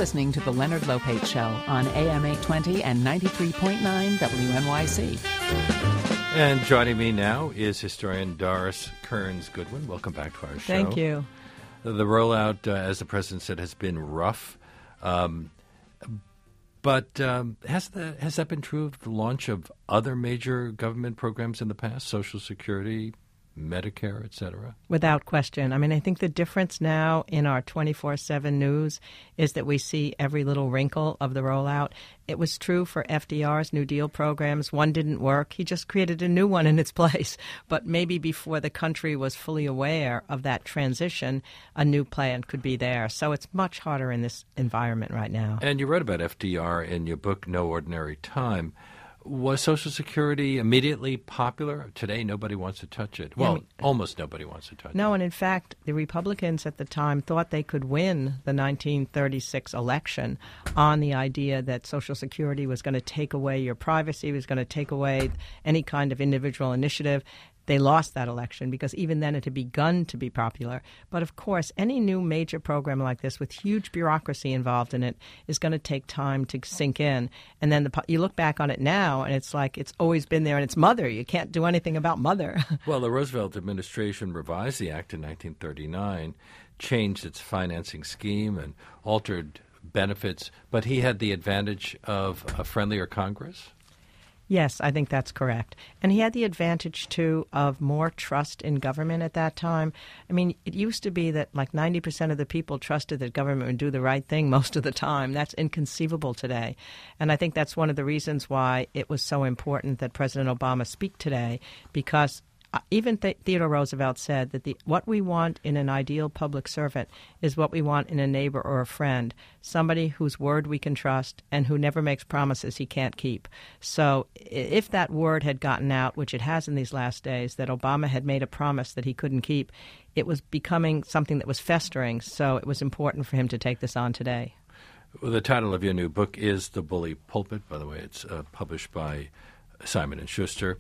listening to The Leonard Lopate Show on AM 820 and 93.9 WNYC. And joining me now is historian Doris Kearns Goodwin. Welcome back to our show. Thank you. The rollout, as the president said, has been rough. But has that been true of the launch of other major government programs in the past, Social Security, Medicare, et cetera? Without question. I mean, I think the difference now in our 24/7 news is that we see every little wrinkle of the rollout. It was true for FDR's New Deal programs. One didn't work. He just created a new one in its place. But maybe before the country was fully aware of that transition, a new plan could be there. So it's much harder in this environment right now. And you wrote about FDR in your book, No Ordinary Time. Was Social Security immediately popular? Today, nobody wants to touch it. Well, almost nobody wants to touch it. No, and in fact, the Republicans at the time thought they could win the 1936 election on the idea that Social Security was going to take away your privacy, was going to take away any kind of individual initiative. They lost that election because even then it had begun to be popular. But of course, any new major program like this with huge bureaucracy involved in it is going to take time to sink in. And then you look back on it now and it's like it's always been there and it's Mother. You can't do anything about Mother. Well, the Roosevelt administration revised the act in 1939, changed its financing scheme and altered benefits. But he had the advantage of a friendlier Congress? Yes, I think that's correct. And he had the advantage, too, of more trust in government at that time. I mean, it used to be that like 90% of the people trusted that government would do the right thing most of the time. That's inconceivable today. And I think that's one of the reasons why it was so important that President Obama speak today, because even Theodore Roosevelt said that what we want in an ideal public servant is what we want in a neighbor or a friend, somebody whose word we can trust and who never makes promises he can't keep. So if that word had gotten out, which it has in these last days, that Obama had made a promise that he couldn't keep, it was becoming something that was festering. So it was important for him to take this on today. Well, the title of your new book is The Bully Pulpit. By the way, it's published by Simon & Schuster.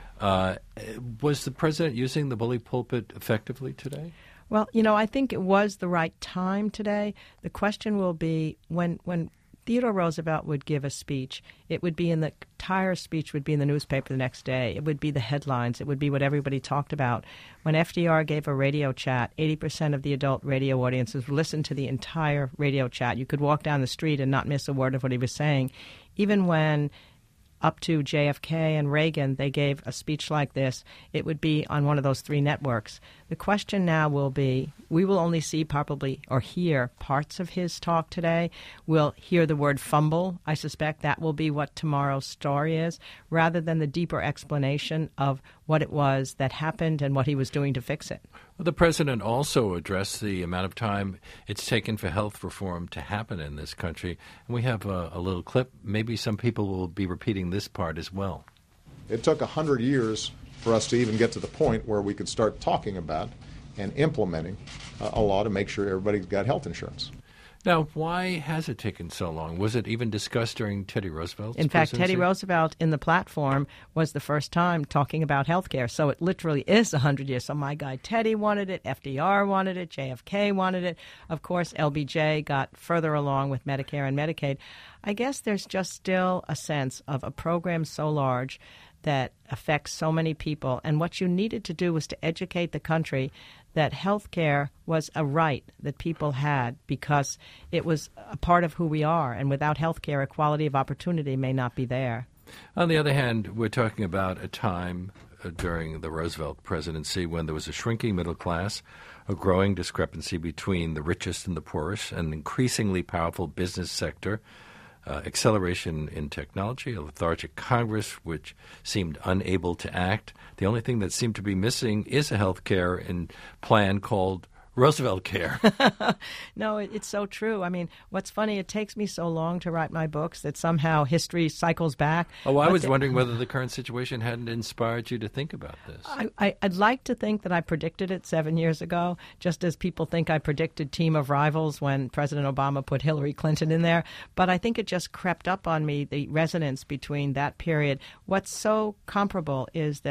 Was the president using the bully pulpit effectively today? Well, I think it was the right time today. The question will be when Theodore Roosevelt would give a speech, it would be the entire speech would be in the newspaper the next day. It would be the headlines. It would be what everybody talked about. When FDR gave a radio chat, 80% of the adult radio audiences listened to the entire radio chat. You could walk down the street and not miss a word of what he was saying. Even when up to JFK and Reagan, they gave a speech like this, it would be on one of those three networks. The question now will be, we will only see probably or hear parts of his talk today. We'll hear the word fumble. I suspect that will be what tomorrow's story is, rather than the deeper explanation of what it was that happened and what he was doing to fix it. Well, the president also addressed the amount of time it's taken for health reform to happen in this country. And we have a little clip. Maybe some people will be repeating this part as well. It took 100 years for us to even get to the point where we could start talking about and implementing a law to make sure everybody's got health insurance. Now, why has it taken so long? Was it even discussed during Teddy Roosevelt's In fact, presidency? Teddy Roosevelt in the platform was the first time talking about health care. So it literally is 100 years. So my guy Teddy wanted it, FDR wanted it, JFK wanted it. Of course, LBJ got further along with Medicare and Medicaid. I guess there's just still a sense of a program so large that affects so many people. And what you needed to do was to educate the country that health care was a right that people had because it was a part of who we are. And without health care, equality of opportunity may not be there. On the other hand, we're talking about a time during the Roosevelt presidency when there was a shrinking middle class, a growing discrepancy between the richest and the poorest, an increasingly powerful business sector, acceleration in technology, a lethargic Congress which seemed unable to act. The only thing that seemed to be missing is a health care plan called Roosevelt Care. No, it's so true. I mean, what's funny, it takes me so long to write my books that somehow history cycles back. Oh, I was wondering whether the current situation hadn't inspired you to think about this. I'd like to think that I predicted it 7 years ago, just as people think I predicted Team of Rivals when President Obama put Hillary Clinton in there. But I think it just crept up on me, the resonance between that period. What's so comparable is that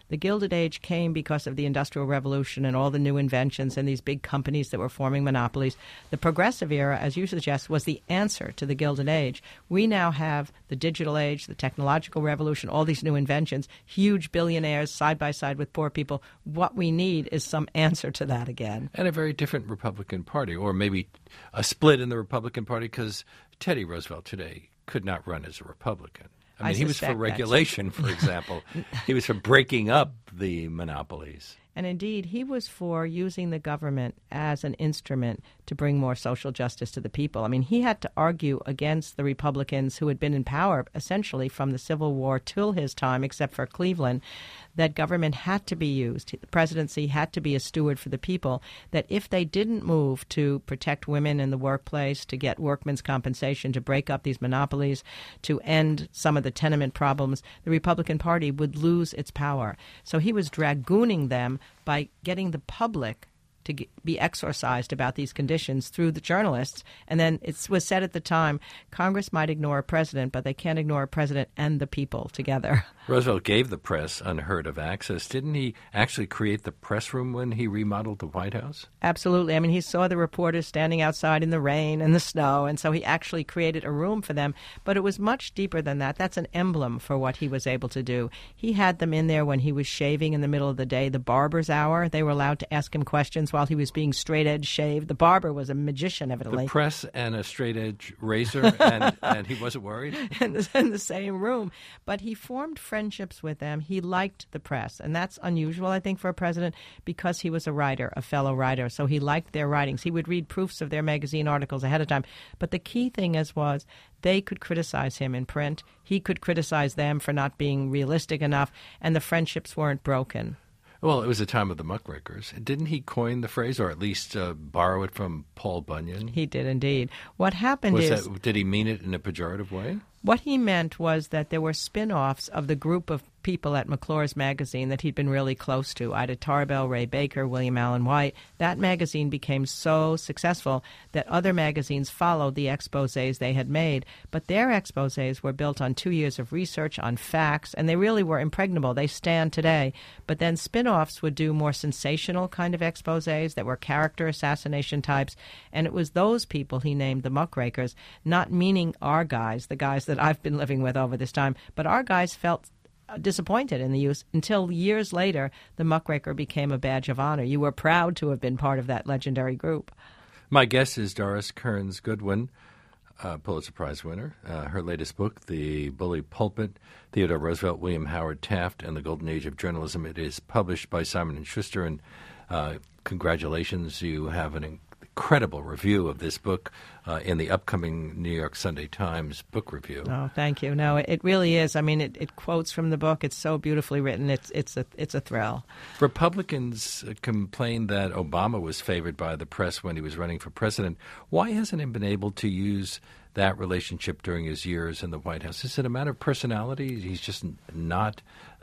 The Gilded Age came because of the Industrial Revolution and all the new inventions and these big companies that were forming monopolies. The Progressive Era, as you suggest, was the answer to the Gilded Age. We now have the digital age, the technological revolution, all these new inventions, huge billionaires side by side with poor people. What we need is some answer to that again. And a very different Republican Party, or maybe a split in the Republican Party, because Teddy Roosevelt today could not run as a Republican. I mean, he was for regulation, for example. He was for breaking up the monopolies. And indeed, he was for using the government as an instrument to bring more social justice to the people. I mean, he had to argue against the Republicans who had been in power essentially from the Civil War till his time, except for Cleveland, that government had to be used. The presidency had to be a steward for the people, that if they didn't move to protect women in the workplace, to get workmen's compensation, to break up these monopolies, to end some of the tenement problems, the Republican Party would lose its power. So he was dragooning them by getting the public to be exorcised about these conditions through the journalists. And then it was said at the time, Congress might ignore a president, but they can't ignore a president and the people together. Roosevelt gave the press unheard of access. Didn't he actually create the press room when he remodeled the White House? Absolutely. I mean, he saw the reporters standing outside in the rain and the snow, and so he actually created a room for them. But it was much deeper than that. That's an emblem for what he was able to do. He had them in there when he was shaving in the middle of the day, the barber's hour. They were allowed to ask him questions while he was being straight-edge shaved. The barber was a magician, evidently. The press and a straight-edge razor, and he wasn't worried? in the same room. But he formed friendships with them. He liked the press, and that's unusual, I think, for a president because he was a writer, a fellow writer, so he liked their writings. He would read proofs of their magazine articles ahead of time. But the key thing was they could criticize him in print. He could criticize them for not being realistic enough, and the friendships weren't broken. Well, it was the time of the muckrakers. Didn't he coin the phrase, or at least borrow it from Paul Bunyan? He did indeed. What happened did he mean it in a pejorative way? What he meant was that there were spin-offs of the group of people at McClure's magazine that he'd been really close to, Ida Tarbell, Ray Baker, William Allen White. That magazine became so successful that other magazines followed the exposés they had made. But their exposés were built on 2 years of research, on facts, and they really were impregnable. They stand today. But then spin-offs would do more sensational kind of exposés that were character assassination types, and it was those people he named the muckrakers, not meaning our guys, the guys that I've been living with over this time, but our guys felt disappointed in the use until years later the muckraker became a badge of honor. You were proud to have been part of that legendary group. My guest is Doris Kearns Goodwin, Pulitzer Prize winner. Her latest book, The Bully Pulpit, Theodore Roosevelt, William Howard Taft, and the Golden Age of Journalism. It is published by Simon & Schuster, and congratulations, you have an incredible review of this book in the upcoming New York Sunday Times book review. Oh, thank you. No, it really is. I mean, it quotes from the book. It's so beautifully written. It's a thrill. Republicans complained that Obama was favored by the press when he was running for president. Why hasn't he been able to use that relationship during his years in the White House? Is it a matter of personality? He's just not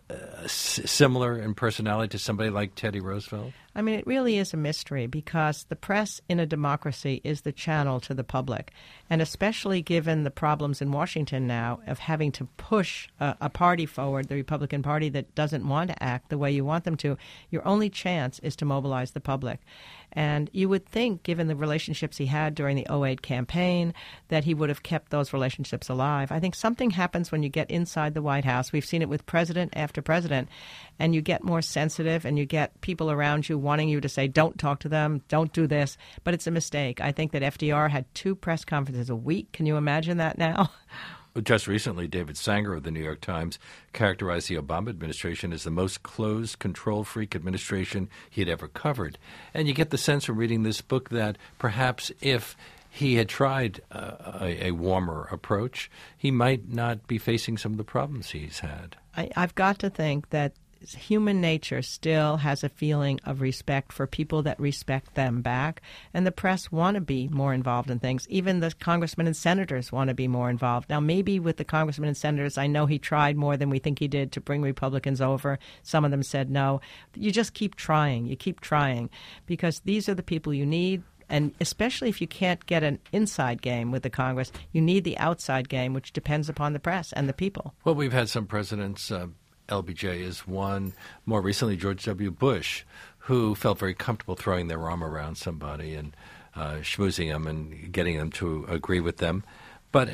similar in personality to somebody like Teddy Roosevelt? I mean, it really is a mystery because the press in a democracy is the channel to the public. And especially given the problems in Washington now of having to push a party forward, the Republican Party, that doesn't want to act the way you want them to, your only chance is to mobilize the public. And you would think, given the relationships he had during the 2008 campaign, that he would have kept those relationships alive. I think something happens when you get inside the White House. We've seen it with president after president, and you get more sensitive and you get people around you wanting you to say, don't talk to them, don't do this. But it's a mistake. I think that FDR had 2 press conferences a week. Can you imagine that now? Just recently, David Sanger of the New York Times characterized the Obama administration as the most closed, control-freak administration he had ever covered. And you get the sense from reading this book that perhaps if he had tried a warmer approach, he might not be facing some of the problems he's had. I've got to think that human nature still has a feeling of respect for people that respect them back, and the press want to be more involved in things. Even the congressmen and senators want to be more involved. Now, maybe with the congressmen and senators, I know he tried more than we think he did to bring Republicans over. Some of them said no. You just keep trying. You keep trying because these are the people you need. And especially if you can't get an inside game with the Congress, you need the outside game, which depends upon the press and the people. Well, we've had some presidents LBJ is one. More recently, George W. Bush, who felt very comfortable throwing their arm around somebody and schmoozing them and getting them to agree with them. But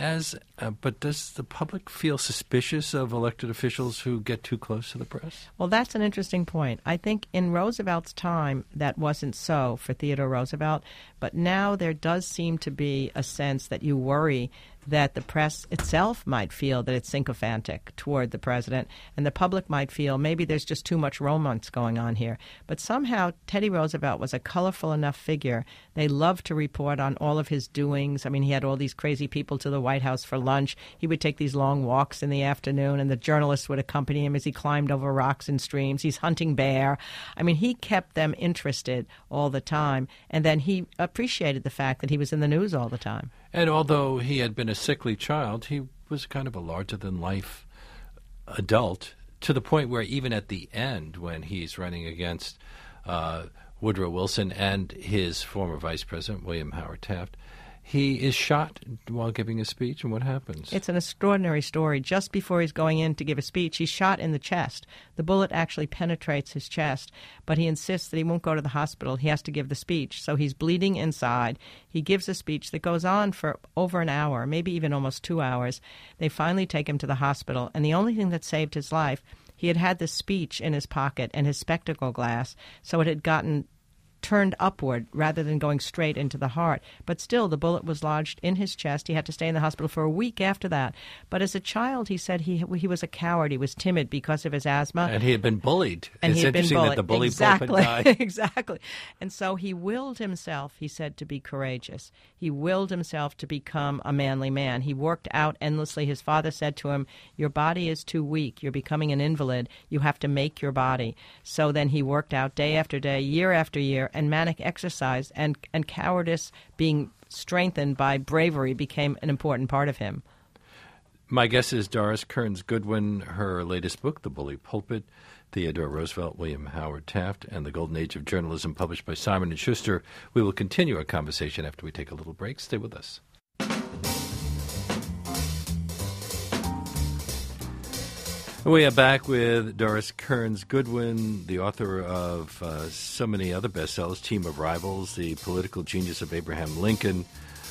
does the public feel suspicious of elected officials who get too close to the press? Well, that's an interesting point. I think in Roosevelt's time that wasn't so for Theodore Roosevelt, but now there does seem to be a sense that you worry that the press itself might feel that it's sycophantic toward the president, and the public might feel maybe there's just too much romance going on here. But somehow Teddy Roosevelt was a colorful enough figure. They loved to report on all of his doings. I mean, he had all these crazy people to the White House for lunch. He would take these long walks in the afternoon, and the journalists would accompany him as he climbed over rocks and streams. He's hunting bear. I mean, he kept them interested all the time, and then he appreciated the fact that he was in the news all the time. And although he had been a sickly child, he was kind of a larger-than-life adult, to the point where even at the end, when he's running against Woodrow Wilson and his former vice president, William Howard Taft, he is shot while giving a speech, and what happens? It's an extraordinary story. Just before he's going in to give a speech, he's shot in the chest. The bullet actually penetrates his chest, but he insists that he won't go to the hospital. He has to give the speech. So he's bleeding inside. He gives a speech that goes on for over an hour, maybe even almost 2 hours. They finally take him to the hospital, and the only thing that saved his life, he had the speech in his pocket and his spectacle glass, so it had gotten turned upward rather than going straight into the heart. But still, the bullet was lodged in his chest. He had to stay in the hospital for a week after that. But as a child, he said he was a coward. He was timid because of his asthma. And he had been bullied. And it's interesting that the bully exactly. pulpit died. Exactly. And so he willed himself, he said, to be courageous. He willed himself to become a manly man. He worked out endlessly. His father said to him, "Your body is too weak. You're becoming an invalid. You have to make your body." So then he worked out day after day, year after year, and manic exercise and cowardice being strengthened by bravery became an important part of him. My guest is Doris Kearns Goodwin. Her latest book, The Bully Pulpit, Theodore Roosevelt, William Howard Taft, and the Golden Age of Journalism, published by Simon & Schuster. We will continue our conversation after we take a little break. Stay with us. We are back with Doris Kearns Goodwin, the author of so many other bestsellers, Team of Rivals, The Political Genius of Abraham Lincoln,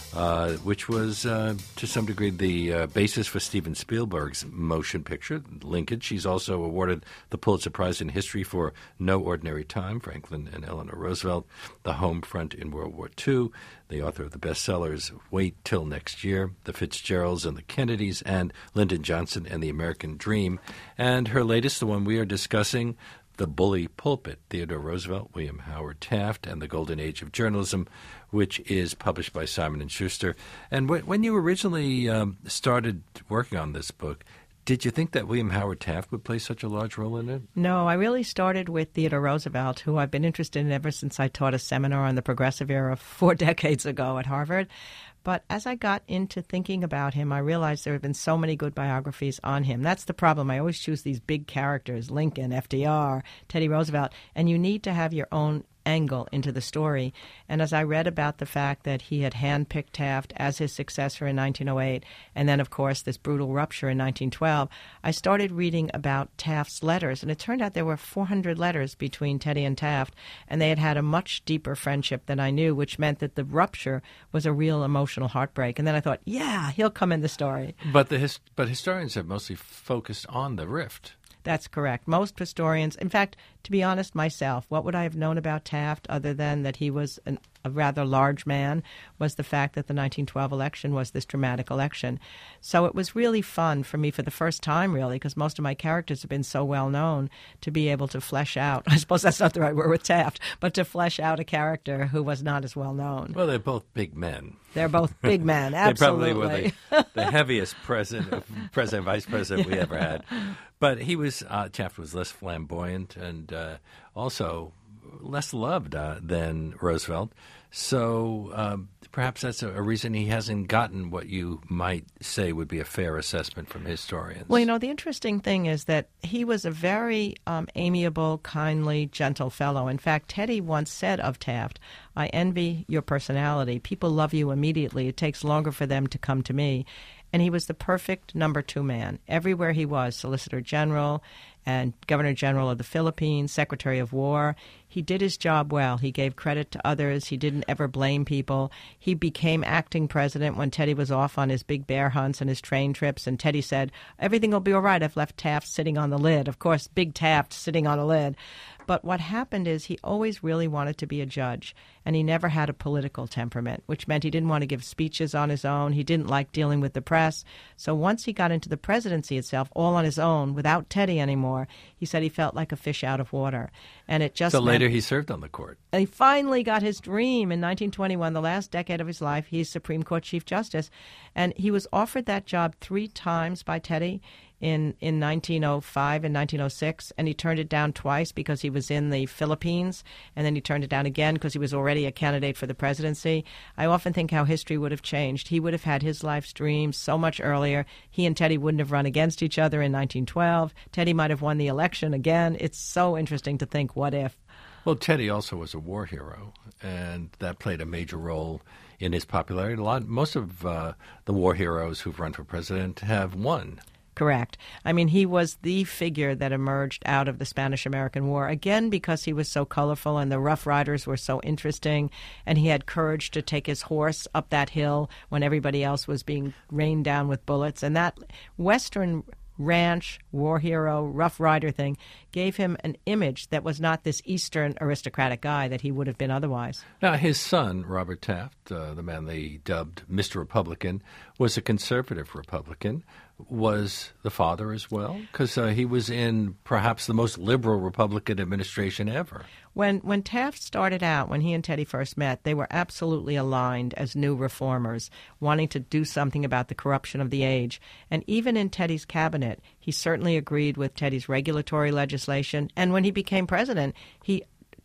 which was, to some degree, the basis for Steven Spielberg's motion picture, Lincoln. She's also awarded the Pulitzer Prize in History for No Ordinary Time, Franklin and Eleanor Roosevelt, The Home Front in World War II, the author of the bestsellers Wait Till Next Year, The Fitzgeralds and the Kennedys, and Lyndon Johnson and the American Dream. And her latest, the one we are discussing, The Bully Pulpit, Theodore Roosevelt, William Howard Taft, and the Golden Age of Journalism, which is published by Simon & Schuster. And when you originally started working on this book, did you think that William Howard Taft would play such a large role in it? No, I really started with Theodore Roosevelt, who I've been interested in ever since I taught a seminar on the Progressive Era 4 decades ago at Harvard. But as I got into thinking about him, I realized there have been so many good biographies on him. That's the problem. I always choose these big characters, Lincoln, FDR, Teddy Roosevelt, and you need to have your own angle into the story. And as I read about the fact that he had handpicked Taft as his successor in 1908, and then, of course, this brutal rupture in 1912, I started reading about Taft's letters. And it turned out there were 400 letters between Teddy and Taft, and they had had a much deeper friendship than I knew, which meant that the rupture was a real emotional heartbreak. And then I thought, yeah, he'll come in the story. But historians have mostly focused on the rift. That's correct. Most historians, in fact, to be honest, myself, what would I have known about Taft other than that he was a rather large man was the fact that the 1912 election was this dramatic election. So it was really fun for me for the first time, really, because most of my characters have been so well known, to be able to flesh out, I suppose that's not the right word with Taft, but to flesh out a character who was not as well known. Well, they're both big men. They're both big men, absolutely. They probably were the heaviest president, vice president we ever had. But Taft was less flamboyant and also less loved than Roosevelt. So perhaps that's a reason he hasn't gotten what you might say would be a fair assessment from historians. Well, the interesting thing is that he was a very amiable, kindly, gentle fellow. In fact, Teddy once said of Taft, "I envy your personality. People love you immediately. It takes longer for them to come to me." And he was the perfect number two man. Everywhere he was, Solicitor General and Governor General of the Philippines, Secretary of War, he did his job well. He gave credit to others. He didn't ever blame people. He became acting president when Teddy was off on his big bear hunts and his train trips, and Teddy said, everything will be all right. I've left Taft sitting on the lid. Of course, big Taft sitting on a lid. But what happened is he always really wanted to be a judge, and he never had a political temperament, which meant he didn't want to give speeches on his own. He didn't like dealing with the press. So once he got into the presidency itself, all on his own, without Teddy anymore, he said he felt like a fish out of water. And it just So later he served on the court. And he finally got his dream in 1921, the last decade of his life. He's Supreme Court Chief Justice. And he was offered that job 3 times by Teddy in 1905 and 1906, and he turned it down twice because he was in the Philippines, and then he turned it down again because he was already a candidate for the presidency. I often think how history would have changed. He would have had his life's dream so much earlier. He and Teddy wouldn't have run against each other in 1912. Teddy might have won the election again. It's so interesting to think, what if? Well, Teddy also was a war hero, and that played a major role in his popularity. Most of the war heroes who've run for president have won. Correct. I mean, he was the figure that emerged out of the Spanish-American War, again, because he was so colorful and the Rough Riders were so interesting, and he had courage to take his horse up that hill when everybody else was being rained down with bullets. And that Western ranch, war hero, Rough Rider thing gave him an image that was not this Eastern aristocratic guy that he would have been otherwise. Now, his son, Robert Taft, the man they dubbed Mr. Republican, was a conservative Republican. Was the father as well? Because he was in perhaps the most liberal Republican administration ever. When Taft started out, when he and Teddy first met, they were absolutely aligned as new reformers, wanting to do something about the corruption of the age. And even in Teddy's cabinet, he certainly agreed with Teddy's regulatory legislation. And when he became president, he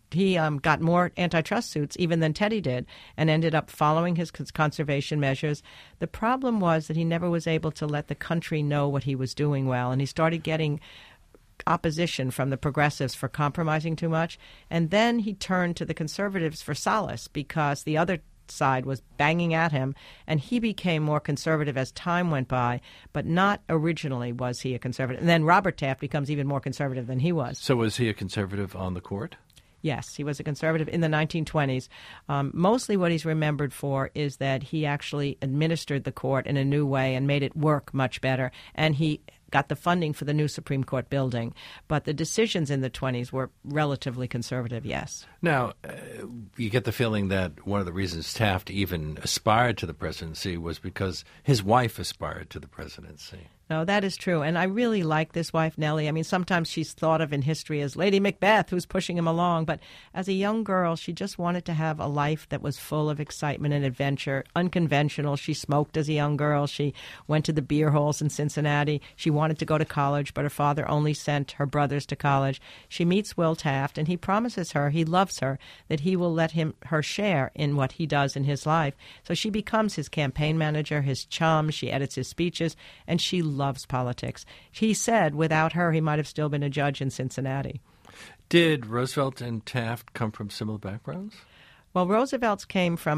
got more antitrust suits even than Teddy did, and ended up following his conservation measures. The problem was that he never was able to let the country know what he was doing well, and he started getting opposition from the progressives for compromising too much. And then he turned to the conservatives for solace because the other side was banging at him, and he became more conservative as time went by, but not originally was he a conservative. And then Robert Taft becomes even more conservative than he was. So was he a conservative on the court? Yes, he was a conservative in the 1920s. Mostly what he's remembered for is that he actually administered the court in a new way and made it work much better, and he got the funding for the new Supreme Court building. But the decisions in the 20s were relatively conservative, yes. Now, you get the feeling that one of the reasons Taft even aspired to the presidency was because his wife aspired to the presidency. No, that is true. And I really like this wife, Nellie. I mean, sometimes she's thought of in history as Lady Macbeth, who's pushing him along. But as a young girl, she just wanted to have a life that was full of excitement and adventure, unconventional. She smoked as a young girl. She went to the beer halls in Cincinnati. She wanted to go to college, but her father only sent her brothers to college. She meets Will Taft, and he promises her, he loves her, that he will let her share in what he does in his life. So she becomes his campaign manager, his chum. She edits his speeches, and she loves politics. He said without her, he might have still been a judge in Cincinnati. Did Roosevelt and Taft come from similar backgrounds? Well, Roosevelt's came from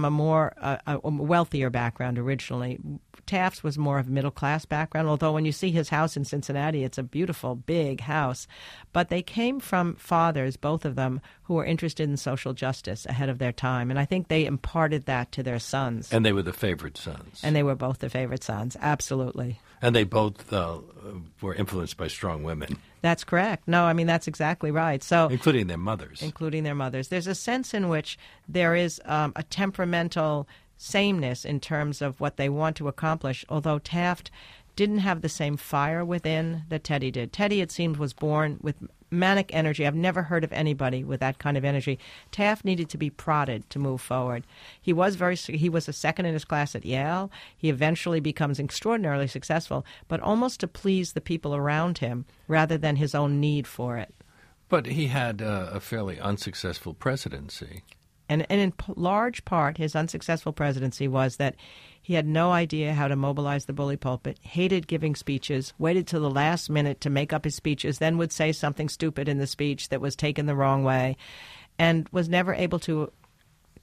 a wealthier background originally. Taft's was more of a middle-class background, although when you see his house in Cincinnati, it's a beautiful, big house. But they came from fathers, both of them, who were interested in social justice ahead of their time. And I think they imparted that to their sons. And they were the favorite sons. And they were both the favorite sons, absolutely. And they both were influenced by strong women. That's correct. No, I mean, that's exactly right. So, including their mothers. Including their mothers. There's a sense in which there is a temperamental sameness in terms of what they want to accomplish, although Taft didn't have the same fire within that Teddy did. Teddy, it seemed, was born with manic energy. I've never heard of anybody with that kind of energy. Taft needed to be prodded to move forward. He was a second in his class at Yale. He eventually becomes extraordinarily successful, but almost to please the people around him rather than his own need for it. But he had a fairly unsuccessful presidency. And in large part, his unsuccessful presidency was that he had no idea how to mobilize the bully pulpit, hated giving speeches, waited till the last minute to make up his speeches, then would say something stupid in the speech that was taken the wrong way, and was never able to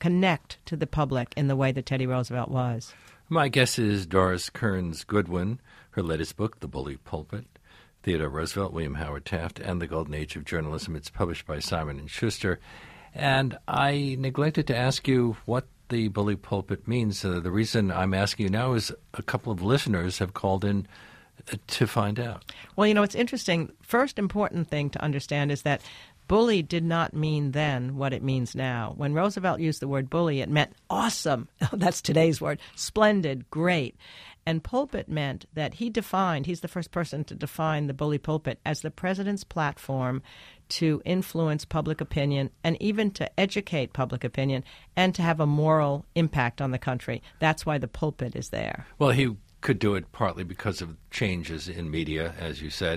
connect to the public in the way that Teddy Roosevelt was. My guest is Doris Kearns Goodwin. Her latest book, The Bully Pulpit, Theodore Roosevelt, William Howard Taft, and the Golden Age of Journalism. It's published by Simon & Schuster. And I neglected to ask you what the bully pulpit means. The reason I'm asking you now is a couple of listeners have called in to find out. Well, it's interesting. First important thing to understand is that bully did not mean then what it means now. When Roosevelt used the word bully, it meant awesome. That's today's word. Splendid, great. And pulpit meant that he's the first person to define the bully pulpit as the president's platform to influence public opinion and even to educate public opinion and to have a moral impact on the country. That's why the pulpit is there. Well, he could do it partly because of changes in media, as you said.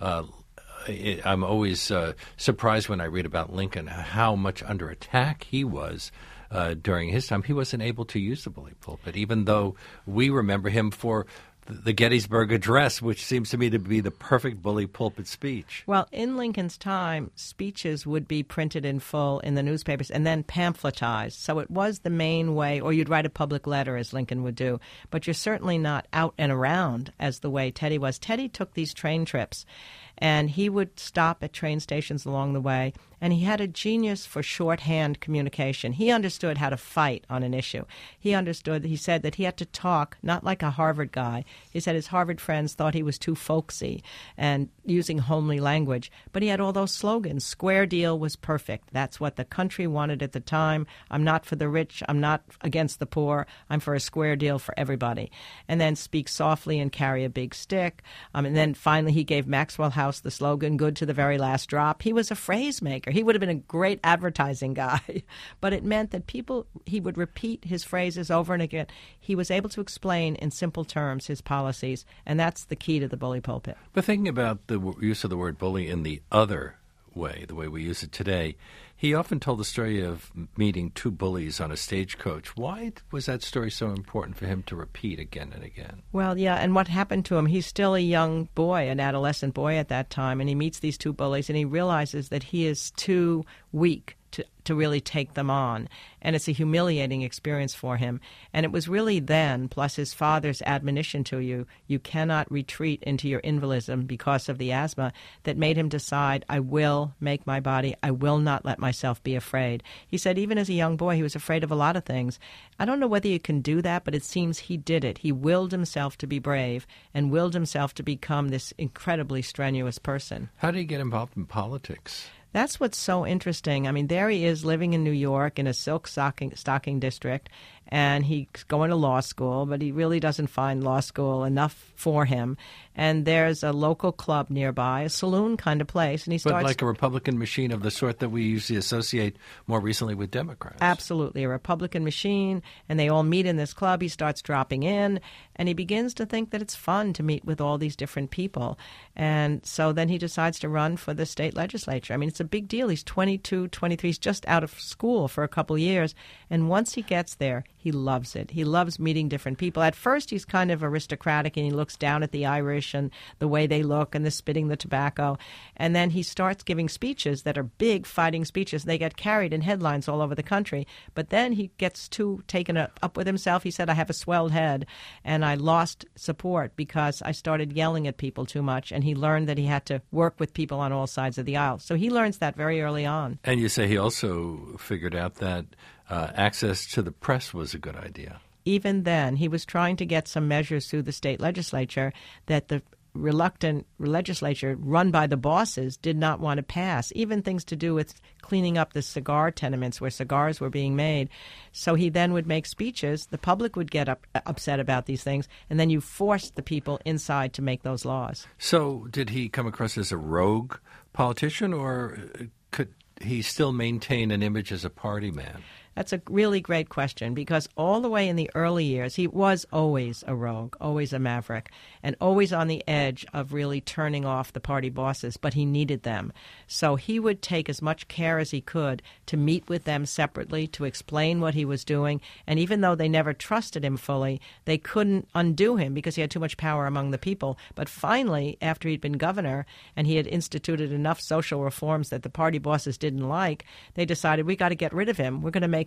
I'm always surprised when I read about Lincoln how much under attack he was during his time. He wasn't able to use the bully pulpit, even though we remember him for the Gettysburg Address, which seems to me to be the perfect bully pulpit speech. Well, in Lincoln's time, speeches would be printed in full in the newspapers and then pamphletized. So it was the main way, or you'd write a public letter, as Lincoln would do. But you're certainly not out and around as the way Teddy was. Teddy took these train trips, and he would stop at train stations along the way, and he had a genius for shorthand communication. He understood how to fight on an issue. He said that he had to talk, not like a Harvard guy. He said his Harvard friends thought he was too folksy and using homely language. But he had all those slogans. Square deal was perfect. That's what the country wanted at the time. I'm not for the rich. I'm not against the poor. I'm for a square deal for everybody. And then speak softly and carry a big stick. And then finally he gave Maxwell House the slogan, good to the very last drop. He was a phrase maker. He would have been a great advertising guy. But it meant that he would repeat his phrases over and again. He was able to explain in simple terms his policies, and that's the key to the bully pulpit. But thinking about the use of the word bully in the other way, the way we use it today, he often told the story of meeting two bullies on a stagecoach. Why was that story so important for him to repeat again and again? Well, yeah, and what happened to him, he's still a young boy, an adolescent boy at that time, and he meets these two bullies, and he realizes that he is too weak to really take them on. And it's a humiliating experience for him. And it was really then, plus his father's admonition to you cannot retreat into your invalidism because of the asthma, that made him decide, I will make my body, I will not let myself be afraid. He said even as a young boy, he was afraid of a lot of things. I don't know whether you can do that, but it seems he did it. He willed himself to be brave and willed himself to become this incredibly strenuous person. How did he get involved in politics? That's what's so interesting. I mean, there he is living in New York in a silk stocking district, and he's going to law school, but he really doesn't find law school enough for him. And there's a local club nearby, a saloon kind of place, and he starts... But like a Republican machine of the sort that we usually associate more recently with Democrats. Absolutely, a Republican machine, and they all meet in this club. He starts dropping in, and he begins to think that it's fun to meet with all these different people. And so then he decides to run for the state legislature. I mean, it's a big deal. He's 22, 23. He's just out of school for a couple years. And once he gets there, he loves it. He loves meeting different people. At first, he's kind of aristocratic, and he looks down at the Irish and the way they look and the spitting the tobacco. And then he starts giving speeches that are big fighting speeches. They get carried in headlines all over the country. But then he gets too taken up with himself. He said, I have a swelled head, and I lost support because I started yelling at people too much. And he learned that he had to work with people on all sides of the aisle. So he learns that very early on. And you say he also figured out that access to the press was a good idea. Even then, he was trying to get some measures through the state legislature that the reluctant legislature run by the bosses did not want to pass, even things to do with cleaning up the cigar tenements where cigars were being made. So he then would make speeches. The public would get upset about these things, and then you forced the people inside to make those laws. So did he come across as a rogue politician, or could he still maintain an image as a party man? That's a really great question, because all the way in the early years, he was always a rogue, always a maverick, and always on the edge of really turning off the party bosses, but he needed them. So he would take as much care as he could to meet with them separately, to explain what he was doing, and even though they never trusted him fully, they couldn't undo him because he had too much power among the people. But finally, after he'd been governor and he had instituted enough social reforms that the party bosses didn't like, they decided, we got to get rid of him. We're going to make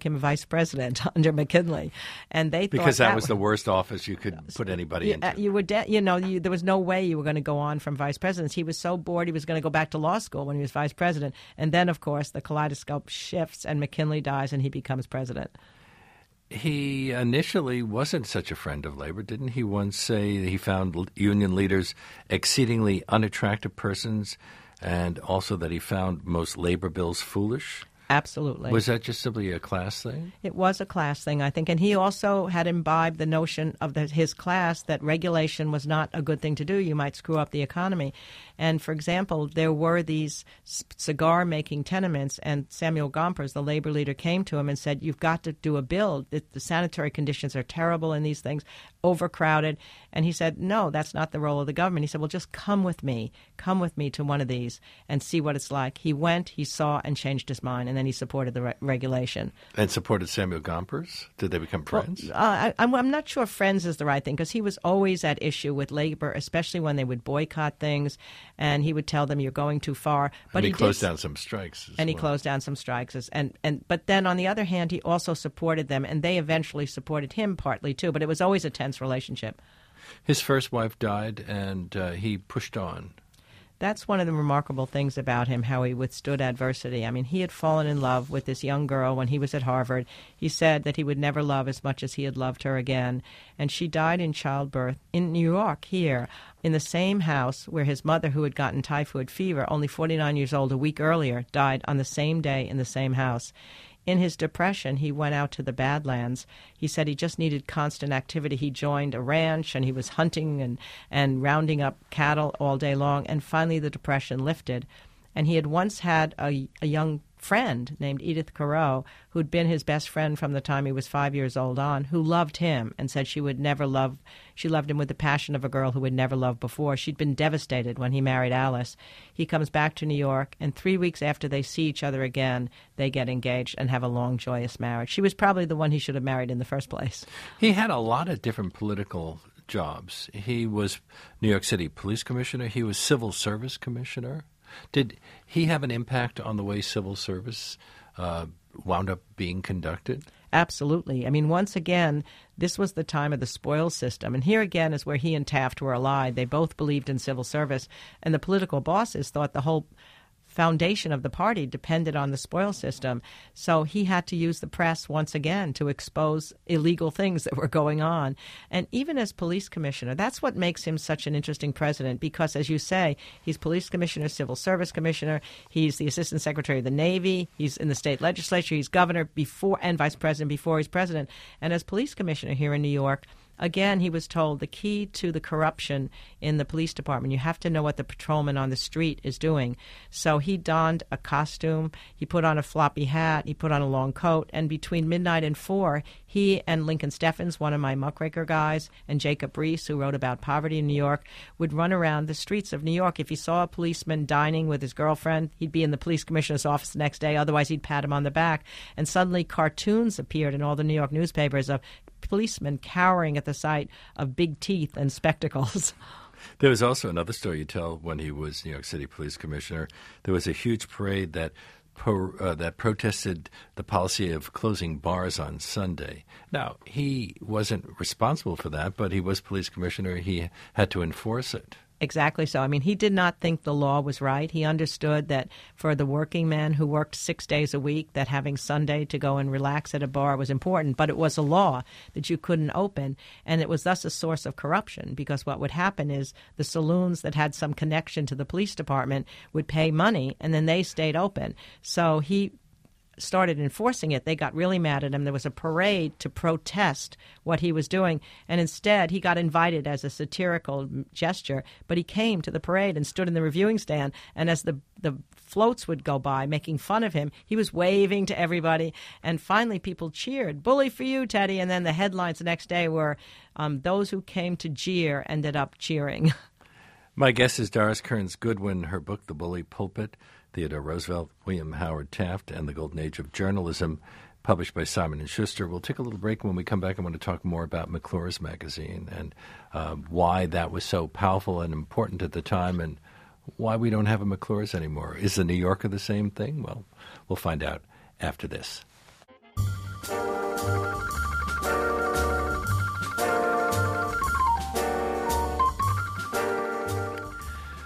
make him vice president under McKinley, and they because thought that was the worst office you could put anybody into. You were, there was no way you were going to go on from vice president. He was so bored he was going to go back to law school when he was vice president, and then of course the kaleidoscope shifts and McKinley dies and he becomes president. He initially wasn't such a friend of labor. Didn't he once say he found union leaders exceedingly unattractive persons, and also that he found most labor bills foolish? Absolutely. Was that just simply a class thing? It was a class thing, I think. And he also had imbibed the notion of his class that regulation was not a good thing to do. You might screw up the economy. And, for example, there were these cigar-making tenements, and Samuel Gompers, the labor leader, came to him and said, you've got to do a bill. The sanitary conditions are terrible in these things, overcrowded. And he said, no, that's not the role of the government. He said, well, just come with me to one of these and see what it's like. He went, he saw, and changed his mind, and then he supported the regulation. And supported Samuel Gompers? Did they become friends? Well, I'm not sure friends is the right thing, because he was always at issue with labor, especially when they would boycott things, and he would tell them you're going too far. But and he closed down some strikes. He closed down some strikes. But then on the other hand, he also supported them, and they eventually supported him partly too. But it was always a tense relationship. His first wife died, and he pushed on. That's one of the remarkable things about him, how he withstood adversity. I mean, he had fallen in love with this young girl when he was at Harvard. He said that he would never love as much as he had loved her again. And she died in childbirth in New York, here, in the same house where his mother, who had gotten typhoid fever, only 49 years old, a week earlier, died on the same day in the same house. In his depression, he went out to the Badlands. He said he just needed constant activity. He joined a ranch, and he was hunting and rounding up cattle all day long. And finally, the depression lifted. And he had once had a young friend named Edith Carow, who'd been his best friend from the time he was 5 years old on, who loved him and said she loved him with the passion of a girl who had never loved before. She'd been devastated when he married Alice. He comes back to New York, and 3 weeks after they see each other again, they get engaged and have a long, joyous marriage. She was probably the one he should have married in the first place. He had a lot of different political jobs. He was New York City Police Commissioner. He was Civil Service Commissioner. Did he have an impact on the way civil service wound up being conducted? Absolutely. I mean, once again, this was the time of the spoils system. And here again is where he and Taft were allied. They both believed in civil service. And the political bosses thought the whole foundation of the party depended on the spoils system. So he had to use the press once again to expose illegal things that were going on. And even as police commissioner, that's what makes him such an interesting president, because, as you say, he's police commissioner, civil service commissioner, he's the assistant secretary of the Navy, he's in the state legislature, he's governor before and vice president before he's president. And as police commissioner here in New York, again, he was told the key to the corruption in the police department, you have to know what the patrolman on the street is doing. So he donned a costume, he put on a floppy hat, he put on a long coat, and between midnight and 4, he and Lincoln Steffens, one of my muckraker guys, and Jacob Reese, who wrote about poverty in New York, would run around the streets of New York. If he saw a policeman dining with his girlfriend, he'd be in the police commissioner's office the next day. Otherwise, he'd pat him on the back. And suddenly cartoons appeared in all the New York newspapers of policemen cowering at the sight of big teeth and spectacles. There was also another story you tell when he was New York City Police Commissioner. There was a huge parade that protested the policy of closing bars on Sunday. Now, he wasn't responsible for that, but he was police commissioner. He had to enforce it. Exactly so. I mean, he did not think the law was right. He understood that for the working man who worked 6 days a week, that having Sunday to go and relax at a bar was important. But it was a law that you couldn't open, and it was thus a source of corruption, because what would happen is the saloons that had some connection to the police department would pay money, and then they stayed open. So he started enforcing it. They got really mad at him. There was a parade to protest what he was doing, and instead he got invited as a satirical gesture, but he came to the parade and stood in the reviewing stand, and as the floats would go by making fun of him, he was waving to everybody, and finally people cheered, "Bully for you, Teddy," and then the headlines the next day were, "Those who came to jeer ended up cheering." My guest is Doris Kearns Goodwin. Her book, The Bully Pulpit, Theodore Roosevelt, William Howard Taft, and the Golden Age of Journalism, published by Simon & Schuster. We'll take a little break. When we come back, I want to talk more about McClure's magazine and why that was so powerful and important at the time, and why we don't have a McClure's anymore. Is the New Yorker the same thing? Well, we'll find out after this.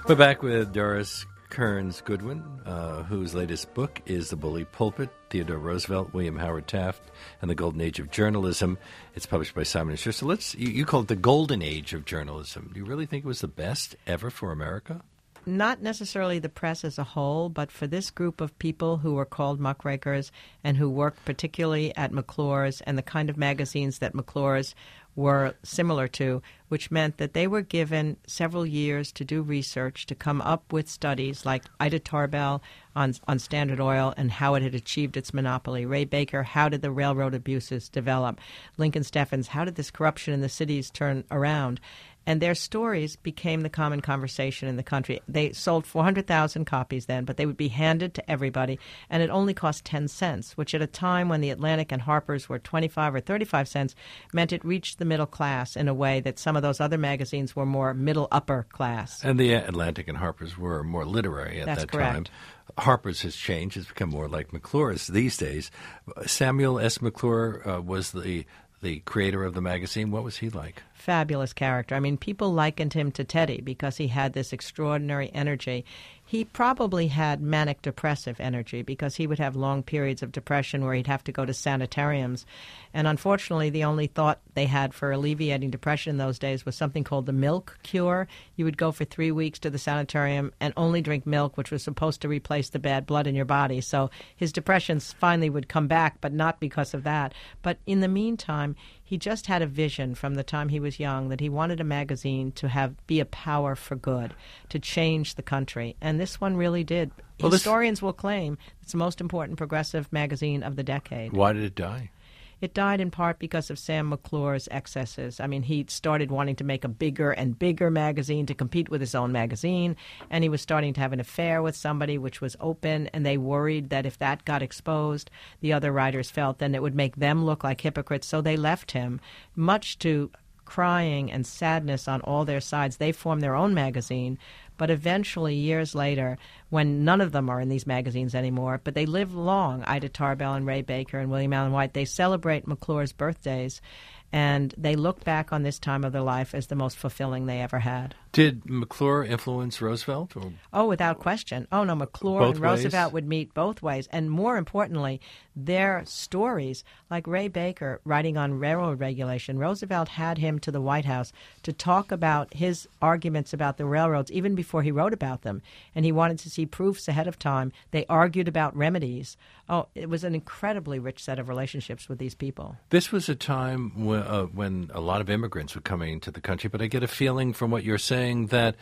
We're back with Doris Kearns Goodwin, whose latest book is The Bully Pulpit, Theodore Roosevelt, William Howard Taft, and the Golden Age of Journalism. It's published by Simon & Schuster. You call it the Golden Age of Journalism. Do you really think it was the best ever for America? Not necessarily the press as a whole, but for this group of people who were called muckrakers and who worked particularly at McClure's and the kind of magazines that McClure's were similar to, which meant that they were given several years to do research, to come up with studies like Ida Tarbell on Standard Oil and how it had achieved its monopoly. Ray Baker, how did the railroad abuses develop? Lincoln Steffens, how did this corruption in the cities turn around? And their stories became the common conversation in the country. They sold 400,000 copies then, but they would be handed to everybody, and it only cost 10 cents, which at a time when the Atlantic and Harper's were 25 or 35 cents meant it reached the middle class in a way that some of those other magazines were more middle-upper class. And the Atlantic and Harper's were more literary at that correct. time. Harper's has changed. It's become more like McClure's these days. Samuel S. McClure was the creator of the magazine. What was he like? Fabulous character. I mean, people likened him to Teddy because he had this extraordinary energy. He probably had manic depressive energy because he would have long periods of depression where he'd have to go to sanitariums. And unfortunately, the only thought they had for alleviating depression in those days was something called the milk cure. You would go for 3 weeks to the sanitarium and only drink milk, which was supposed to replace the bad blood in your body. So his depressions finally would come back, but not because of that. But in the meantime, he just had a vision from the time he was young that he wanted a magazine to be a power for good, to change the country. And this one really did. Well, historians will claim it's the most important progressive magazine of the decade. Why did it die? It died in part because of Sam McClure's excesses. I mean, he started wanting to make a bigger and bigger magazine to compete with his own magazine, and he was starting to have an affair with somebody which was open, and they worried that if that got exposed, the other writers felt then it would make them look like hypocrites, so they left him, much to crying and sadness on all their sides. They formed their own magazine, but eventually, years later, when none of them are in these magazines anymore, but they live long, Ida Tarbell and Ray Baker and William Allen White, they celebrate McClure's birthdays, and they look back on this time of their life as the most fulfilling they ever had. Did McClure influence Roosevelt? Oh, without question. Oh, no, McClure both and Roosevelt ways? would meet both ways. And more importantly, their stories, like Ray Baker writing on railroad regulation, Roosevelt had him to the White House to talk about his arguments about the railroads even before he wrote about them. And he wanted to see proofs ahead of time. They argued about remedies. Oh, it was an incredibly rich set of relationships with these people. This was a time when a lot of immigrants were coming into the country, but I get a feeling from what you're saying that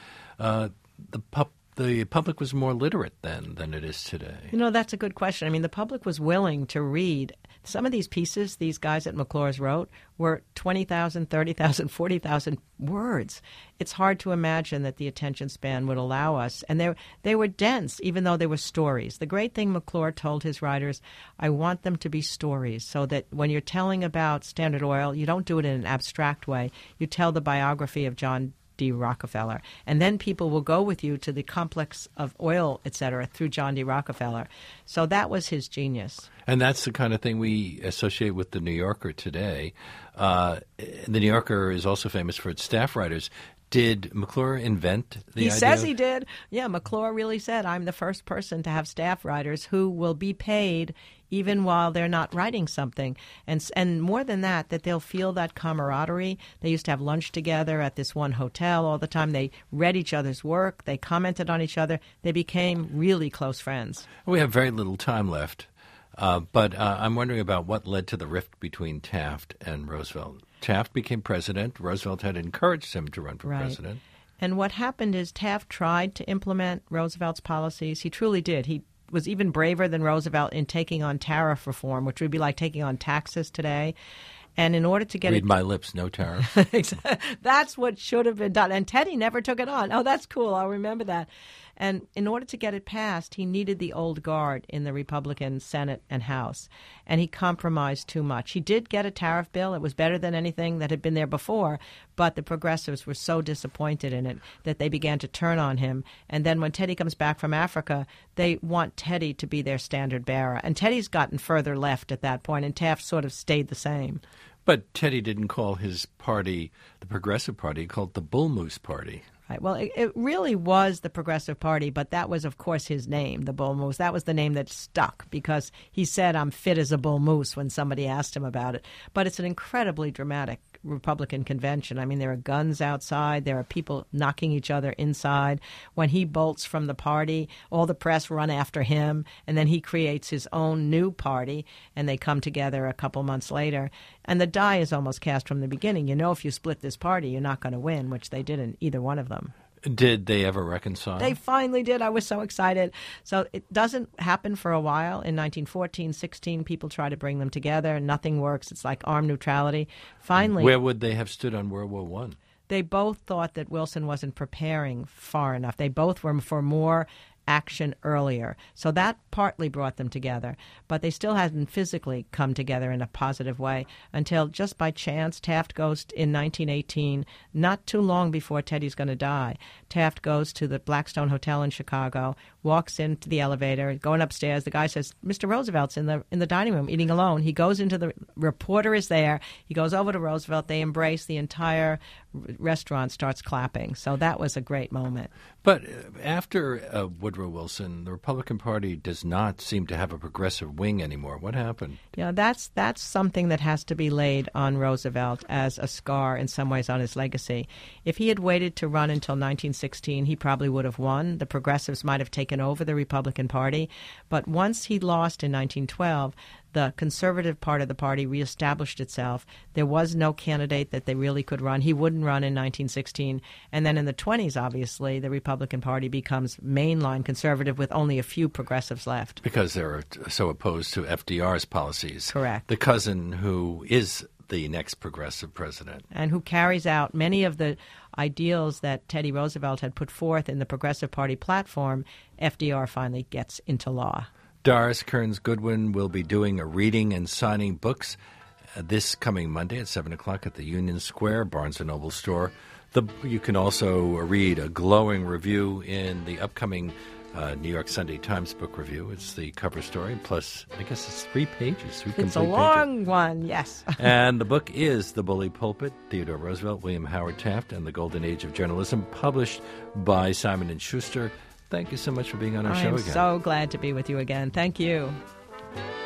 the public was more literate then than it is today. You know, that's a good question. I mean, the public was willing to read. Some of these pieces these guys at McClure's wrote were 20,000, 30,000, 40,000 words. It's hard to imagine that the attention span would allow us. And they were dense, even though they were stories. The great thing McClure told his writers, I want them to be stories, so that when you're telling about Standard Oil, you don't do it in an abstract way. You tell the biography of John D. Rockefeller. And then people will go with you to the complex of oil, et cetera, through John D. Rockefeller. So that was his genius. And that's the kind of thing we associate with the New Yorker today. The New Yorker is also famous for its staff writers. Did McClure invent the idea? He says he did. Yeah, McClure really said, I'm the first person to have staff writers who will be paid even while they're not writing something. And more than that they'll feel that camaraderie. They used to have lunch together at this one hotel all the time. They read each other's work. They commented on each other. They became really close friends. We have very little time left, but I'm wondering about what led to the rift between Taft and Roosevelt. Taft became president. Roosevelt had encouraged him to run for president. And what happened is Taft tried to implement Roosevelt's policies. He truly did. He was even braver than Roosevelt in taking on tariff reform, which would be like taking on taxes today. And in order to get Read my lips, no tariff. That's what should have been done. And Teddy never took it on. Oh, that's cool. I'll remember that. And in order to get it passed, he needed the old guard in the Republican Senate and House. And he compromised too much. He did get a tariff bill. It was better than anything that had been there before. But the progressives were so disappointed in it that they began to turn on him. And then when Teddy comes back from Africa, they want Teddy to be their standard bearer. And Teddy's gotten further left at that point, and Taft sort of stayed the same. But Teddy didn't call his party the Progressive Party. He called it the Bull Moose Party. Right. Well, it really was the Progressive Party, but that was, of course, his name, the Bull Moose. That was the name that stuck because he said, "I'm fit as a bull moose," when somebody asked him about it. But it's an incredibly dramatic Republican convention. I mean, there are guns outside. There are people knocking each other inside. When he bolts from the party, all the press run after him, and then he creates his own new party, and they come together a couple months later. And the die is almost cast from the beginning. You know, if you split this party, you're not going to win, which they didn't, either one of them. Did they ever reconcile? They finally did. I was so excited. So it doesn't happen for a while. In 1914, 16, people try to bring them together. Nothing works. It's like armed neutrality. Finally, where would they have stood on World War I? They both thought that Wilson wasn't preparing far enough. They both were for more action earlier. So that partly brought them together, but they still hadn't physically come together in a positive way until just by chance Taft goes in 1918, not too long before Teddy's going to die. Taft goes to the Blackstone Hotel in Chicago, walks into the elevator, going upstairs. The guy says, "Mr. Roosevelt's in the dining room eating alone." He goes into the reporter is there. He goes over to Roosevelt. They embrace. The entire restaurant starts clapping. So that was a great moment. But after Woodrow Wilson, the Republican Party does not seem to have a progressive wing anymore. What happened? Yeah, that's something that has to be laid on Roosevelt as a scar in some ways on his legacy. If he had waited to run until 1916, he probably would have won. The progressives might have taken over the Republican Party. But once he lost in 1912, the conservative part of the party reestablished itself. There was no candidate that they really could run. He wouldn't run in 1916. And then in the 20s, obviously, the Republican Party becomes mainline conservative with only a few progressives left. Because they're so opposed to FDR's policies. Correct. The cousin who is the next progressive president. And who carries out many of the ideals that Teddy Roosevelt had put forth in the Progressive Party platform, FDR finally gets into law. Doris Kearns Goodwin will be doing a reading and signing books this coming Monday at 7 o'clock at the Union Square Barnes & Noble store. You can also read a glowing review in the upcoming New York Sunday Times book review. It's the cover story, plus I guess it's 3 pages. It's a long one, yes. And the book is The Bully Pulpit, Theodore Roosevelt, William Howard Taft, and the Golden Age of Journalism, published by Simon & Schuster. Thank you so much for being on our show again. I'm so glad to be with you again. Thank you.